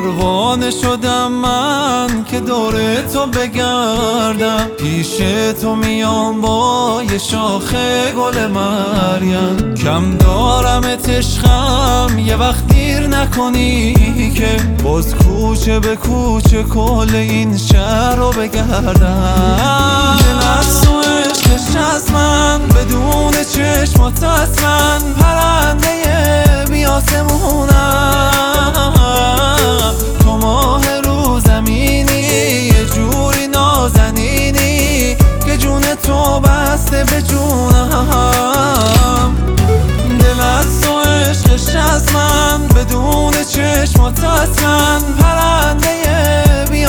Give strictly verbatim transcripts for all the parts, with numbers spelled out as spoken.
پروانه شدم من که دور تو بگردم، پیش تو میام با یه شاخه گل مریم. کم دارمت عشقم یه وقت دیر نکنی که باز کوچه به کوچه کل این شهر رو بگردم. دل از تو عشقش از من بدون چشمات اصلا پرنده بی آسمونم. تو ماه رو زمینی یه جوری نازنینی که جون تو بسته به جونم. دل از تو عشقش از من بدون چشمات اصلا پرنده بی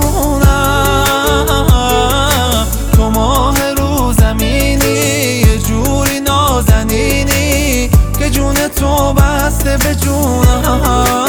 آسمونم. تو ماه رو زمینی یه جوری نازنینی که جون تو بسته به جونم.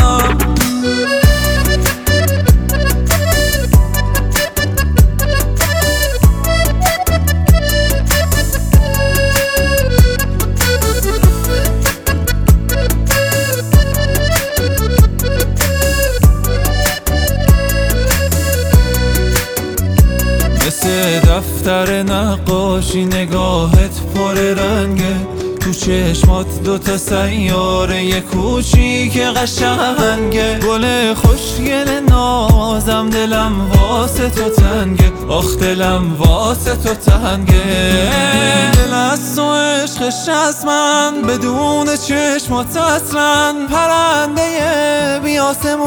مثل دفتر نقاشی نگاهت پر رنگه، تو چشمات دوتا سیاره یه کوچیک قشنگه. گل خوشگل نازم دلم واسه تو تنگه، آخ دلم واسه تو تنگه. دل از تو عشقش از من بدون چشمات اصلا پرنده بی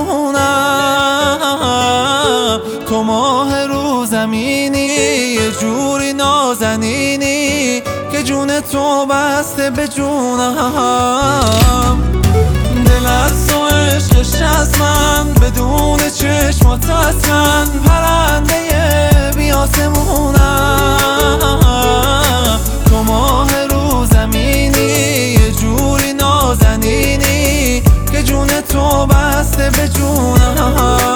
آسمونم. تو ماه رو زمینی یه جوری نازنینی که جون تو بسته به جونم. دل از تو عشقش از من بدون چشمات اصلا پرنده بی آسمونم. تو ماه رو زمینی یه جوری نازنینی که جون تو بسته به جونم.